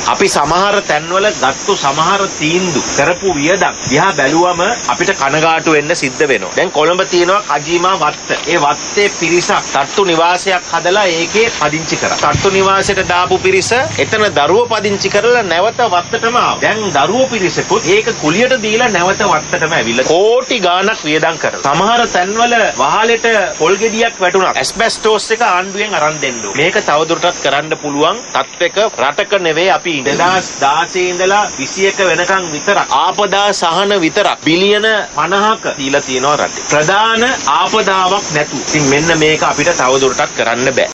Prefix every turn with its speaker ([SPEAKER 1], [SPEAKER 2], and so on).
[SPEAKER 1] අපි සමහර තැන්වල ගත්තු සමහර තීන්දු කරපු වියදම් දිහා බැලුවම අපිට කනගාටු වෙන්න සිද්ධ වෙනවා. දැන් කොළඹ තියෙනවා කජීමා වත්ත. ඒ වත්තේ පිරිසක් තට්ටු නිවාසයක් හදලා ඒකේ පදිංචි කරා. තට්ටු නිවාසයට දාපු පිරිස එතන දරුවෝ පදිංචි කරලා නැවත වත්තටම ආවා. දැන් දරුවෝ පිරිසකුත් ඒක කුලියට දීලා නැවත වත්තටම ඇවිල්ලා කෝටි ගාණක් වියදම් කරලා. සමහර තැන්වල වහලෙට පොල් ගෙඩියක් වැටුණා. ඇස්බෙස්ටෝස් එක ආණ්ඩුවෙන් අරන් දෙන්න ඕනේ. මේක තවදුරටත් කරන්න පුළුවන් තත්ත්වයක රටක නෙවෙයි අපි ඉන්නේ. 2016 ඉඳලා 21 වෙනකන් විතරක් ආපදා සහන විතරක් බිලියන 50ක දීලා තියෙනවා රටේ. ප්‍රධාන ආපදාවක් නැතුව. ඉතින් මෙන්න මේක අපිට තවදුරටත් කරන්න බෑ.